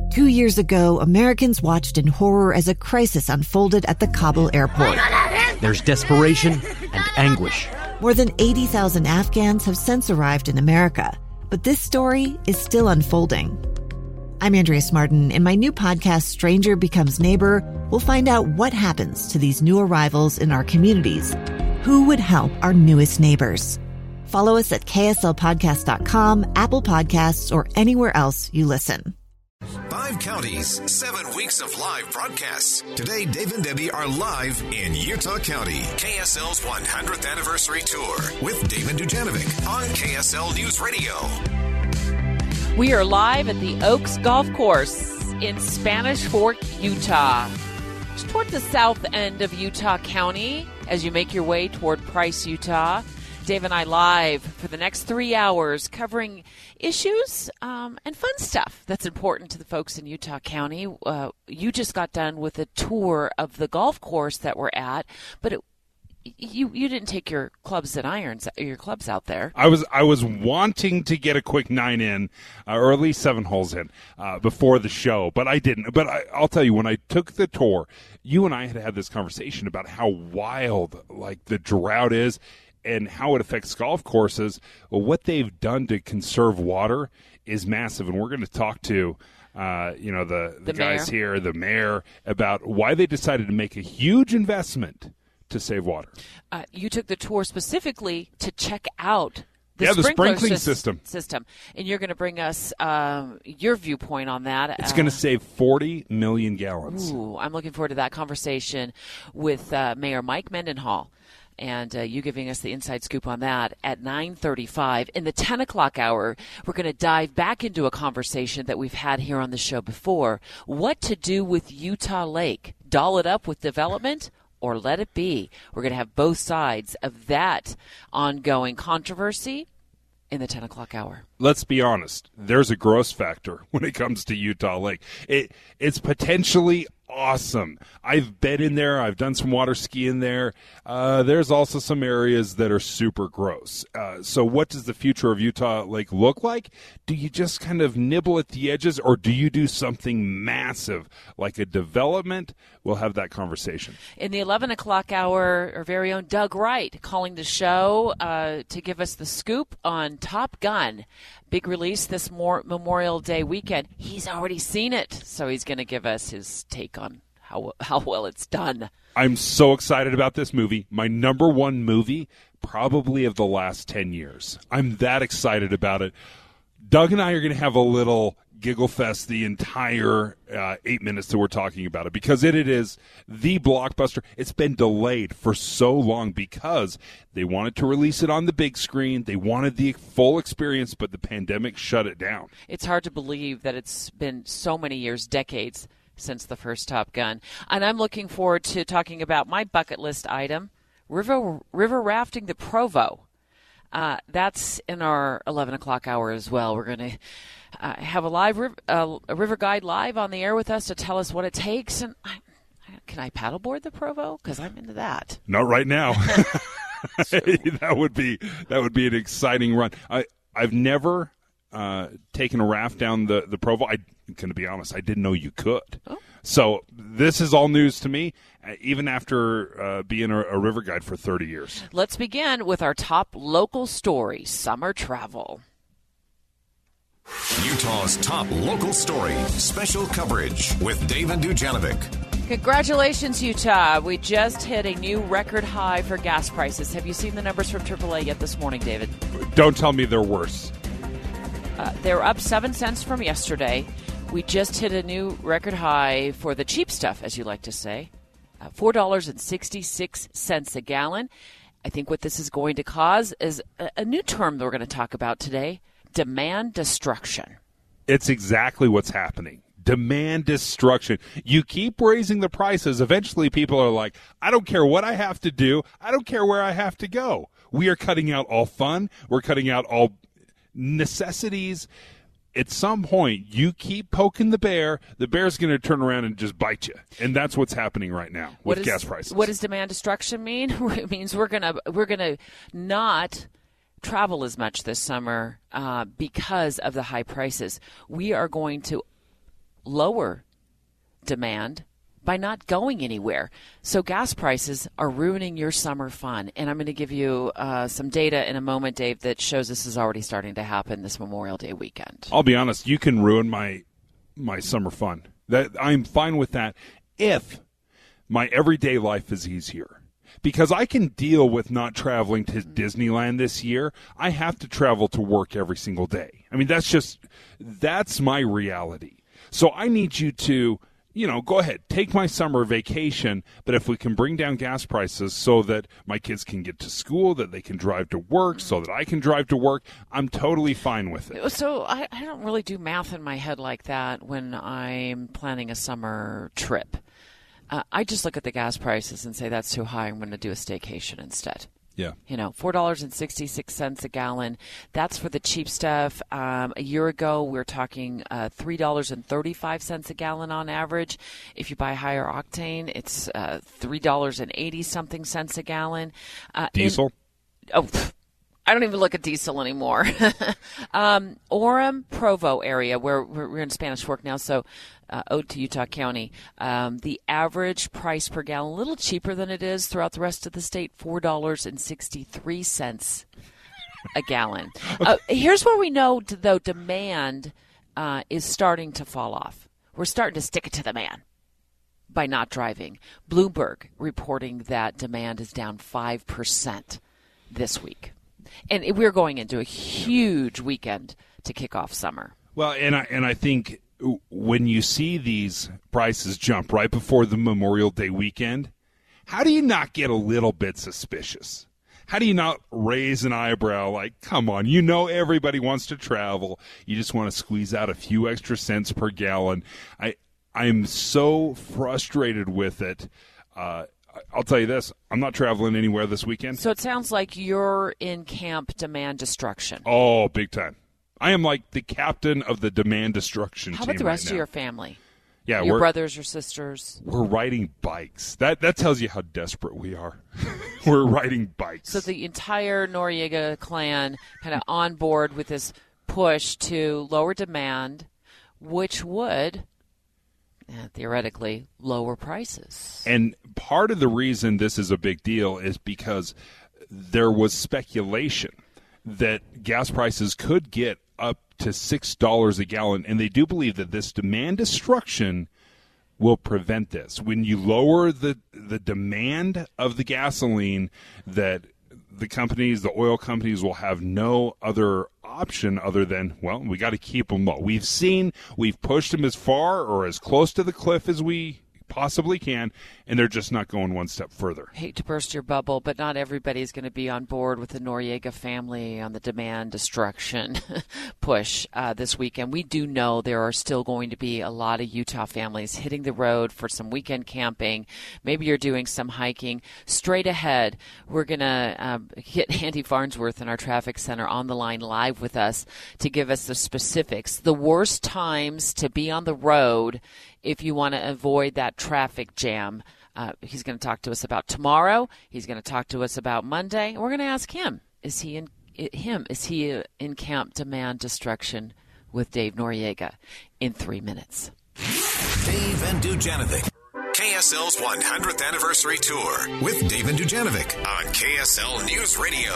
2 years ago, Americans watched in horror as a crisis unfolded at the Kabul airport. There's desperation and anguish. More than 80,000 Afghans have since arrived in America, but this story is still unfolding. I'm Andrea Martin. In my new podcast, Stranger Becomes Neighbor, we'll find out what happens to these new arrivals in our communities. Who would help our newest neighbors? Follow us at kslpodcast.com, Apple Podcasts, or anywhere else you listen. 5 counties, 7 weeks of live broadcasts. Today, Dave and Debbie are live in Utah County. KSL's 100th anniversary tour with Damon Dujanovic on KSL News Radio. We are live at the Oaks Golf Course in Spanish Fork, Utah. Just toward the south end of Utah County as you make your way toward Price, Utah. Dave and I live for the next 3 hours covering issues and fun stuff that's important to the folks in Utah County. You just got done with a tour of the golf course that we're at, but you didn't take your clubs and irons, your clubs out there. I was wanting to get a quick 9 in, or at least 7 holes in before the show, but I didn't. But I'll tell you, when I took the tour, you and I had this conversation about how wild like the drought is and how it affects golf courses. Well, what they've done to conserve water is massive, and we're going to talk to the guys here, the mayor, about why they decided to make a huge investment to save water. You took the tour specifically to check out the sprinkling system. And you're going to bring us your viewpoint on that. It's going to save 40 million gallons. Ooh, I'm looking forward to that conversation with Mayor Mike Mendenhall. And you giving us the inside scoop on that at 9:35. In the 10 o'clock hour, we're going to dive back into a conversation that we've had here on the show before. What to do with Utah Lake? Doll it up with development or let it be? We're going to have both sides of that ongoing controversy in the 10 o'clock hour. Let's be honest. There's a gross factor when it comes to Utah Lake. It's potentially awesome. I've been in there. I've done some water skiing there. There's also some areas that are super gross. So what does the future of Utah Lake look like? Do you just kind of nibble at the edges, or do you do something massive like a development? We'll have that conversation. In the 11 o'clock hour, our very own Doug Wright calling the show to give us the scoop on Top Gun. Big release this Memorial Day weekend. He's already seen it, so he's going to give us his take on how well it's done. I'm so excited about this movie. My number one movie probably of the last 10 years. I'm that excited about it. Doug and I are going to have a little giggle fest the entire 8 minutes that we're talking about it, because it is the blockbuster. It's been delayed for so long because they wanted to release it on the big screen. They wanted the full experience, but the pandemic shut it down. It's hard to believe that it's been so many years, decades, since the first Top Gun. And I'm looking forward to talking about my bucket list item, river rafting the Provo. That's in our 11 o'clock hour as well. We're going to have a river guide live on the air with us to tell us what it takes. And can I paddleboard the Provo? Because I'm into that. Not right now. That would be an exciting run. I've never taken a raft down the Provo. I'm going to be honest, I didn't know you could. Oh. So this is all news to me, even after being a river guide for 30 years. Let's begin with our top local story, summer travel. Utah's top local story, special coverage with Dave and Dujanovic. Congratulations, Utah. We just hit a new record high for gas prices. Have you seen the numbers from AAA yet this morning, David? Don't tell me they're worse. They're up 7 cents from yesterday. We just hit a new record high for the cheap stuff, as you like to say, $4.66 a gallon. I think what this is going to cause is a new term that we're going to talk about today, demand destruction. It's exactly what's happening. Demand destruction. You keep raising the prices. Eventually people are like, I don't care what I have to do. I don't care where I have to go. We are cutting out all fun. We're cutting out all necessities. At some point, you keep poking the bear's going to turn around and just bite you. And that's what's happening right now with gas prices. What does demand destruction mean? It means we're gonna not travel as much this summer because of the high prices. We are going to lower demand by not going anywhere. So gas prices are ruining your summer fun. And I'm going to give you some data in a moment, Dave, that shows this is already starting to happen this Memorial Day weekend. I'll be honest, you can ruin my summer fun. That I'm fine with that if my everyday life is easier. Because I can deal with not traveling to Disneyland this year. I have to travel to work every single day. I mean, that's my reality. So I need you to, go ahead, take my summer vacation, but if we can bring down gas prices so that my kids can get to school, that they can drive to work, so that I can drive to work, I'm totally fine with it. So I don't really do math in my head like that when I'm planning a summer trip. I just look at the gas prices and say that's too high. I'm going to do a staycation instead. Yeah. $4.66 a gallon. That's for the cheap stuff. A year ago, we were talking $3.35 a gallon on average. If you buy higher octane, it's $3.80-something a gallon. Diesel? I don't even look at diesel anymore. Orem, Provo area, where we're in Spanish Fork now, so ode to Utah County. The average price per gallon, a little cheaper than it is throughout the rest of the state, $4.63 a gallon. Here's where we know, though, demand is starting to fall off. We're starting to stick it to the man by not driving. Bloomberg reporting that demand is down 5% this week. And we're going into a huge weekend to kick off summer. Well, and I think when you see these prices jump right before the Memorial Day weekend, how do you not get a little bit suspicious? How do you not raise an eyebrow like, come on, everybody wants to travel. You just want to squeeze out a few extra cents per gallon. I'm so frustrated with it. I'll tell you this, I'm not traveling anywhere this weekend. So it sounds like you're in camp demand destruction. Oh, big time. I am like the captain of the demand destruction team. How about the rest of your family? Yeah, your brothers, your sisters? We're riding bikes. That tells you how desperate we are. We're riding bikes. So the entire Noriega clan kind of on board with this push to lower demand, which would theoretically lower prices. And part of the reason this is a big deal is because there was speculation that gas prices could get up to $6 a gallon, and they do believe that this demand destruction will prevent this. When you lower the demand of the gasoline, that the oil companies will have no other option other than, well, we got to keep them low. We've pushed them as far or as close to the cliff as we possibly can, and they're just not going one step further. Hate to burst your bubble, but not everybody's going to be on board with the Noriega family on the demand destruction push this weekend. We do know there are still going to be a lot of Utah families hitting the road for some weekend camping. Maybe you're doing some hiking. Straight ahead, we're going to get Andy Farnsworth in our traffic center on the line live with us to give us the specifics, the worst times to be on the road if you want to avoid that traffic jam. He's going to talk to us about tomorrow. He's going to talk to us about Monday. And we're going to ask him, is he in camp demand destruction with Dave Noriega in 3 minutes. Dave and Dujanovic. KSL's 100th anniversary tour with Dave and Dujanovic on KSL News Radio.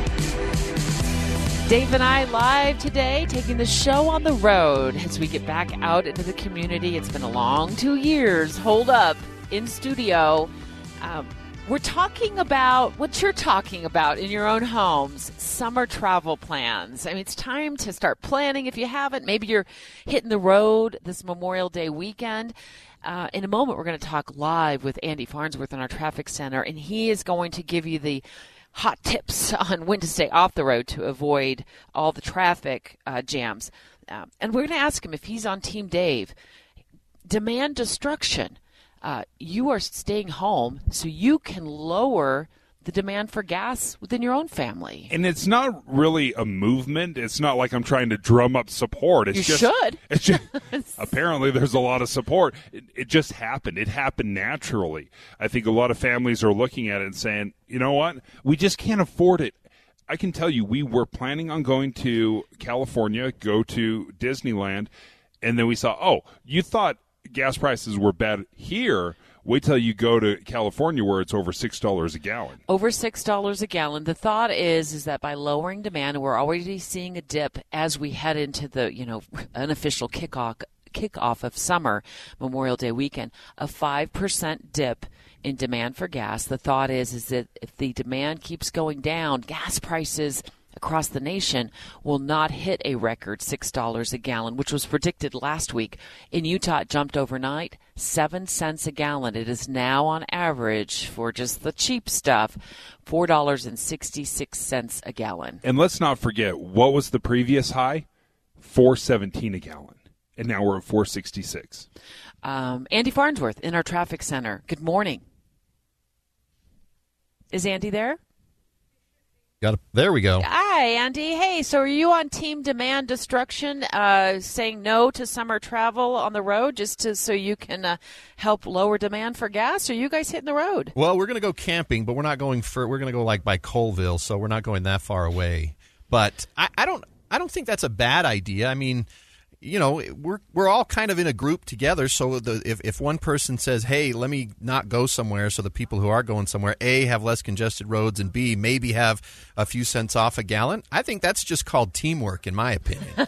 Dave and I live today, taking the show on the road as we get back out into the community. It's been a long 2 years. Hold up in studio. We're talking about what you're talking about in your own homes, summer travel plans. I mean, it's time to start planning if you haven't. Maybe you're hitting the road this Memorial Day weekend. In a moment, we're going to talk live with Andy Farnsworth in our traffic center, and he is going to give you the hot tips on when to stay off the road to avoid all the traffic jams. And we're going to ask him if he's on Team Dave. Demand destruction. You are staying home so you can lower the demand for gas within your own family. And it's not really a movement. It's not like I'm trying to drum up support. It's should. It's just, apparently there's a lot of support. It just happened. It happened naturally. I think a lot of families are looking at it and saying, you know what? We just can't afford it. I can tell you, we were planning on going to California, go to Disneyland, And then we saw, you thought gas prices were bad here. Wait till you go to California where it's over $6 a gallon. Over $6 a gallon. The thought is that by lowering demand, we're already seeing a dip as we head into the, unofficial kickoff of summer, Memorial Day weekend, a 5% dip in demand for gas. The thought is that if the demand keeps going down, gas prices across the nation will not hit a record $6 a gallon, which was predicted last week. In Utah, it jumped overnight 7 cents a gallon. It is now on average for just the cheap stuff, $4.66 a gallon. And let's not forget, what was the previous high? $4.17 a gallon. And now we're at $4.66. Andy Farnsworth in our traffic center. Good morning. Is Andy there? There we go. Hi, Andy. Hey, so are you on Team Demand Destruction, saying no to summer travel on the road so you can help lower demand for gas? Or are you guys hitting the road? Well, we're going to go camping, but we're not going we're going to go like by Colville, so we're not going that far away. But I don't think that's a bad idea. I mean, we're all kind of in a group together. So if one person says, "Hey, let me not go somewhere," so the people who are going somewhere, A, have less congested roads, and B, maybe have a few cents off a gallon, I think that's just called teamwork, in my opinion.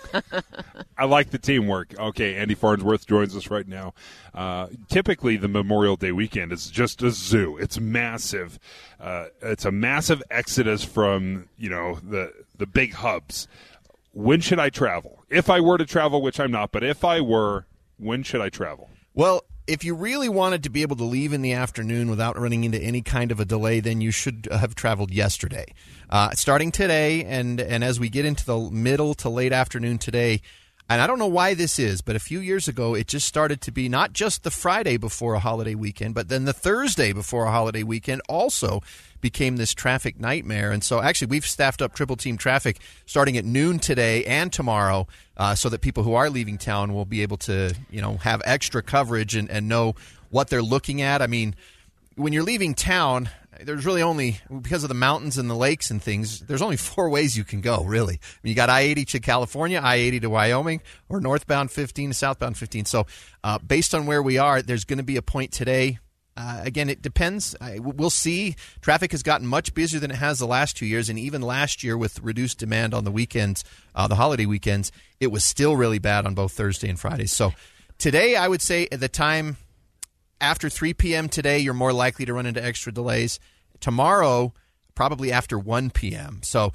I like the teamwork. Okay, Andy Farnsworth joins us right now. Typically, the Memorial Day weekend is just a zoo. It's massive. It's a massive exodus from the big hubs. When should I travel? If I were to travel, which I'm not, but if I were, when should I travel? Well, if you really wanted to be able to leave in the afternoon without running into any kind of a delay, then you should have traveled yesterday. Starting today, and as we get into the middle to late afternoon today, and I don't know why this is, but a few years ago, it just started to be not just the Friday before a holiday weekend, but then the Thursday before a holiday weekend also became this traffic nightmare. And so actually we've staffed up triple team traffic starting at noon today and tomorrow so that people who are leaving town will be able to, have extra coverage and know what they're looking at. I mean, when you're leaving town, there's really only, because of the mountains and the lakes and things, there's only 4 ways you can go, really. I mean, you got I-80 to California, I-80 to Wyoming, or northbound 15 to southbound 15. So based on where we are, there's going to be a point today. Again, it depends. We'll see. Traffic has gotten much busier than it has the last 2 years, and even last year with reduced demand on the weekends, the holiday weekends, it was still really bad on both Thursday and Friday. So today, I would say at the time after 3 p.m. today, you're more likely to run into extra delays. Tomorrow, probably after 1 p.m. So,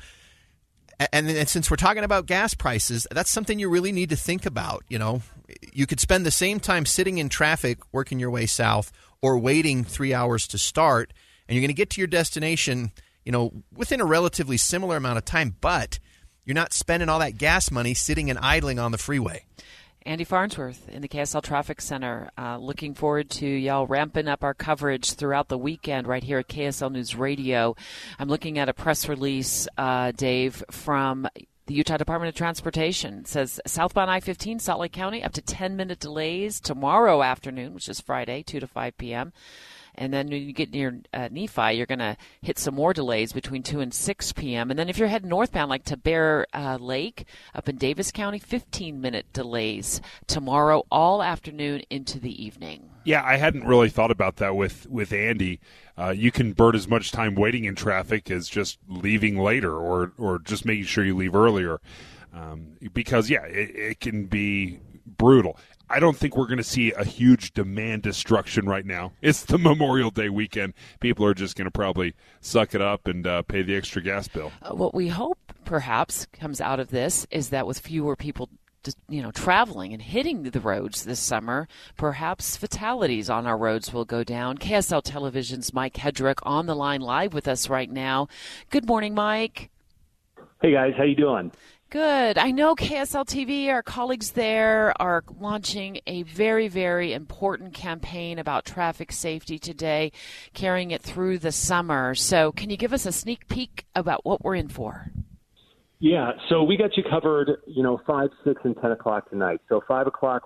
and since we're talking about gas prices, that's something you really need to think about. You could spend the same time sitting in traffic, working your way south, or waiting 3 hours to start, and you're going to get to your destination, within a relatively similar amount of time, but you're not spending all that gas money sitting and idling on the freeway. Andy Farnsworth in the KSL Traffic Center. Looking forward to y'all ramping up our coverage throughout the weekend right here at KSL News Radio. I'm looking at a press release, Dave, from the Utah Department of Transportation. It says southbound I-15, Salt Lake County, up to 10-minute delays tomorrow afternoon, which is Friday, 2 to 5 p.m. And then when you get near Nephi, you're going to hit some more delays between 2 and 6 p.m. And then if you're heading northbound, like to Bear Lake up in Davis County, 15-minute delays tomorrow all afternoon into the evening. Yeah, I hadn't really thought about that with Andy. You can burn as much time waiting in traffic as just leaving later or just making sure you leave earlier. Because, it can be brutal. I don't think we're going to see a huge demand destruction right now. It's the Memorial Day weekend. People are just going to probably suck it up and pay the extra gas bill. What we hope perhaps comes out of this is that with fewer people traveling and hitting the roads this summer, perhaps fatalities on our roads will go down. KSL Television's Mike Hedrick on the line live with us right now. Good morning, Mike. Hey, guys. How you doing? Good. I know KSL TV, our colleagues there, are launching a very, very important campaign about traffic safety today, carrying it through the summer. So can you give us a sneak peek about what we're in for? Yeah, so we got you covered, 5, 6, and 10 o'clock tonight. So 5 o'clock,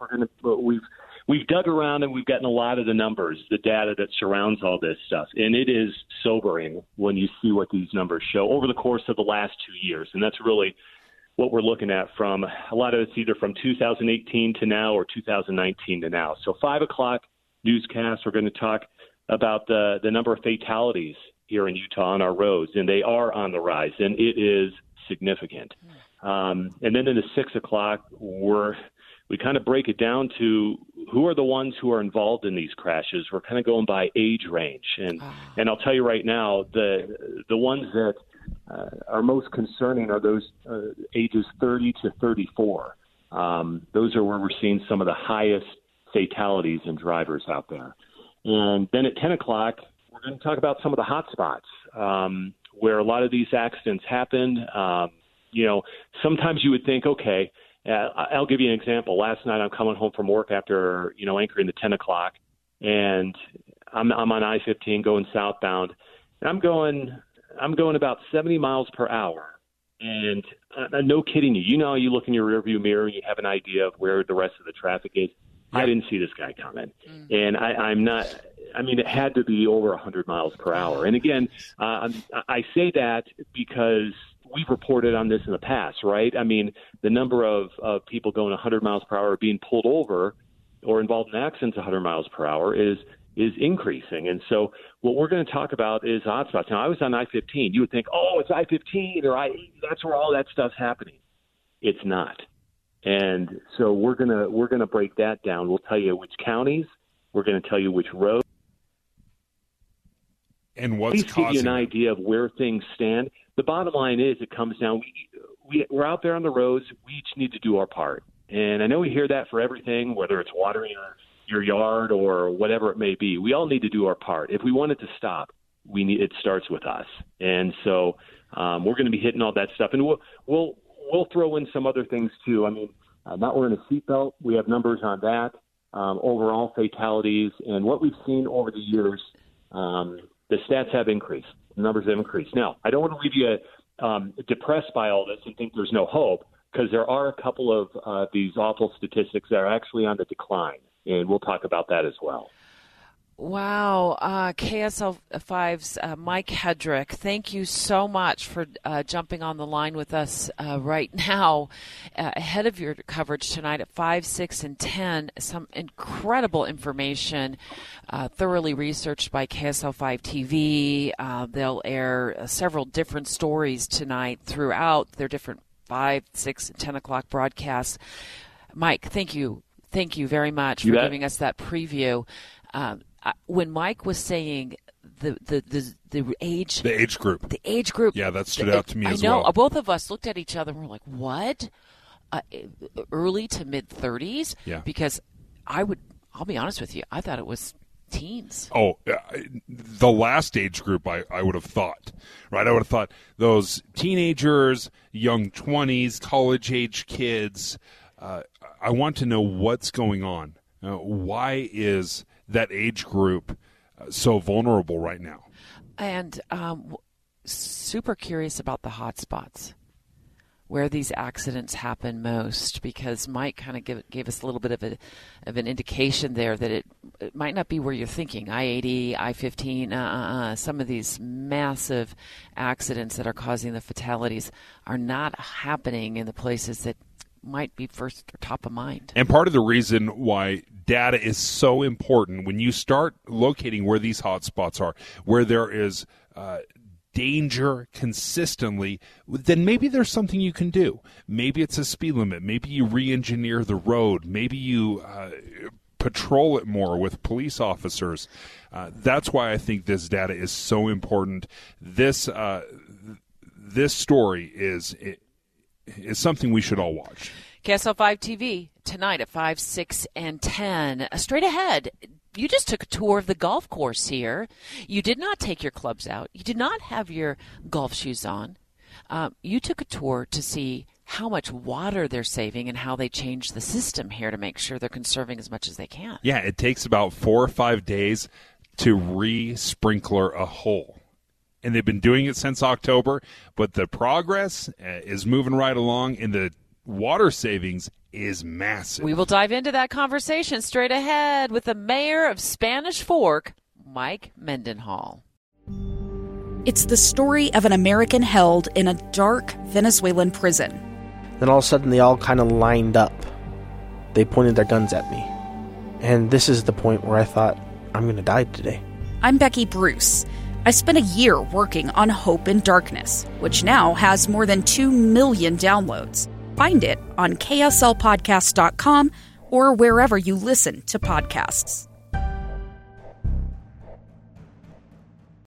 we've dug around and we've gotten a lot of the numbers, the data that surrounds all this stuff. And it is sobering when you see what these numbers show over the course of the last 2 years. And that's really what we're looking at from a lot of it's either from 2018 to now or 2019 to now. So 5 o'clock newscast, we're going to talk about the number of fatalities here in Utah on our roads, and they are on the rise, and it is significant. And then in the 6 o'clock, we kind of break it down to who are the ones who are involved in these crashes. We're kind of going by age range, and I'll tell you right now, the ones that are most concerning are those ages 30 to 34. Those are where we're seeing some of the highest fatalities in drivers out there. And then at 10 o'clock, we're going to talk about some of the hot spots where a lot of these accidents happen. Sometimes you would think, okay, I'll give you an example. Last night I'm coming home from work after, anchoring the 10 o'clock, and I'm on I-15 going southbound, and I'm going about 70 miles per hour. And no kidding you, you look in your rearview mirror and you have an idea of where the rest of the traffic is. I didn't see this guy coming. And it had to be over 100 miles per hour. And again, I say that because we've reported on this in the past, right? I mean, the number of people going 100 miles per hour being pulled over or involved in accidents 100 miles per hour is increasing. And so what we're going to talk about is hotspots. Now, I was on I-15. You would think, oh, it's I-15 or I-80. That's where all that stuff's happening. It's not. And so we're gonna break that down. We'll tell you which counties. We're going to tell you which roads. And what's causing give you an idea of where things stand. The bottom line is it comes down, we're out there on the roads. We each need to do our part. And I know we hear that for everything, whether it's watering your yard or whatever it may be. We all need to do our part. If we want it to stop, it starts with us. And so we're going to be hitting all that stuff. And we'll throw in some other things too. I mean, not wearing a seatbelt, we have numbers on that. Overall fatalities and what we've seen over the years, the stats have increased. The numbers have increased. Now, I don't want to leave you depressed by all this and think there's no hope, because there are a couple of these awful statistics that are actually on the decline, and we'll talk about that as well. Wow. KSL5's Mike Hedrick, thank you so much for jumping on the line with us right now ahead of your coverage tonight at 5, 6, and 10. Some incredible information thoroughly researched by KSL5 TV. They'll air several different stories tonight throughout their different 5, 6, and 10 o'clock broadcasts. Mike, thank you. Thank you very much for giving us that preview. When Mike was saying the age group, yeah, that stood out to me as well. I know. Well. Both of us looked at each other and we're like, "What? Early to mid 30s?" Yeah. Because I'll be honest with you, I thought it was teens. Oh, the last age group I would have thought, right? I would have thought those teenagers, young 20s, college-age kids. I want to know what's going on. Why is that age group so vulnerable right now? And super curious about the hot spots, where these accidents happen most, because Mike kind of gave us a little bit of an indication there that it might not be where you're thinking. I-80, I-15, some of these massive accidents that are causing the fatalities are not happening in the places that might be first or top of mind. And part of the reason why data is so important, when you start locating where these hot spots are, where there is danger consistently, then maybe there's something you can do. Maybe it's a speed limit. Maybe you re-engineer the road. Maybe you patrol it more with police officers. That's why I think this data is so important. This story is something we should all watch. KSL5 TV tonight at 5, 6, and 10. Straight ahead, you just took a tour of the golf course here. You did not take your clubs out. You did not have your golf shoes on. You took a tour to see how much water they're saving and how they changed the system here to make sure they're conserving as much as they can. Yeah, it takes about 4 or 5 days to re-sprinkler a hole. And they've been doing it since October, but the progress is moving right along, and the water savings is massive. We will dive into that conversation straight ahead with the mayor of Spanish Fork, Mike Mendenhall. It's the story of an American held in a dark Venezuelan prison. Then all of a sudden they all kind of lined up. They pointed their guns at me. And this is the point where I thought, I'm going to die today. I'm Becky Bruce. I spent a year working on Hope in Darkness, which now has more than 2 million downloads. Find it on kslpodcast.com or wherever you listen to podcasts.